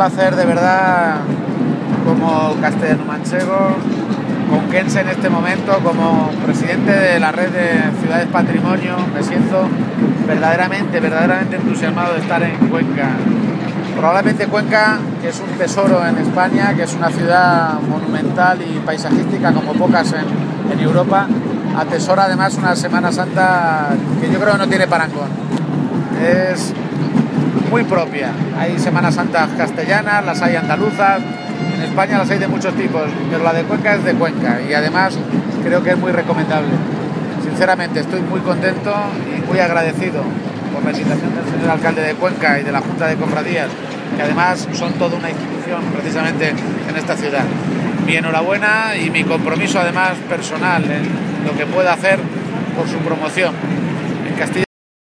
placer de verdad, como castellano-manchego, conquense en este momento, como presidente de la red de Ciudades Patrimonio, me siento verdaderamente entusiasmado de estar en Cuenca. Probablemente Cuenca, que es un tesoro en España, que es una ciudad monumental y paisajística como pocas en Europa, atesora además una Semana Santa que yo creo que no tiene parangón. Es muy propia. Hay Semanas Santas castellanas, las hay andaluzas, en España las hay de muchos tipos, pero la de Cuenca es de Cuenca y además creo que es muy recomendable. Sinceramente estoy muy contento y muy agradecido por la invitación del señor alcalde de Cuenca y de la Junta de Cofradías, que además son toda una institución precisamente en esta ciudad. Mi enhorabuena y mi compromiso además personal en lo que pueda hacer por su promoción en Castilla.